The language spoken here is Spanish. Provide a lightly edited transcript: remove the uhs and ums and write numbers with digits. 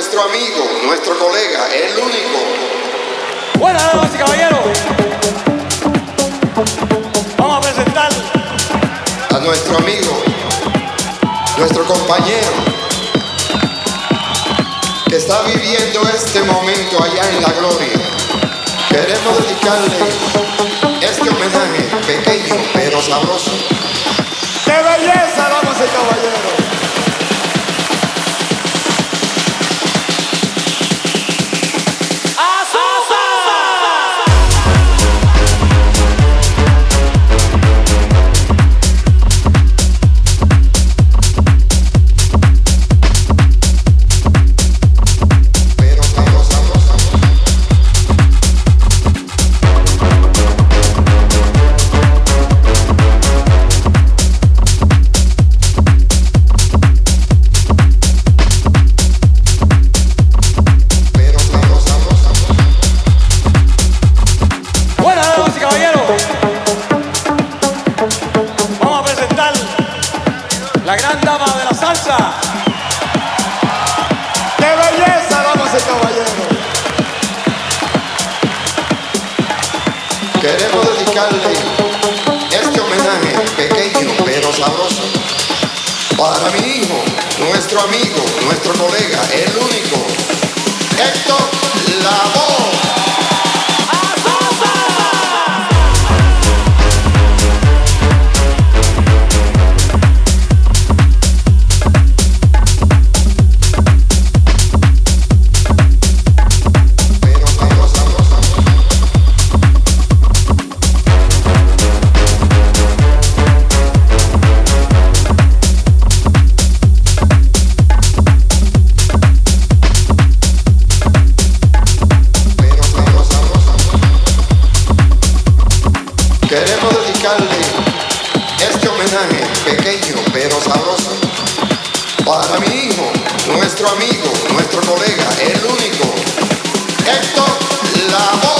nuestro amigo, nuestro colega, el único. Buenas, damas y caballeros. Vamos a presentar a nuestro amigo, nuestro compañero, que está viviendo este momento allá en la gloria. Queremos dedicarle este homenaje pequeño pero sabroso. ¡Qué belleza, damas y caballeros! La gran dama de la salsa. ¡Qué belleza, damas y caballeros! Queremos dedicarle este homenaje pequeño pero sabroso para mi hijo, nuestro amigo, nuestro colega, el único, Héctor Lavoe. Queremos dedicarle este homenaje pequeño pero sabroso para mi hijo, nuestro amigo, nuestro colega, el único, Héctor Lavoe.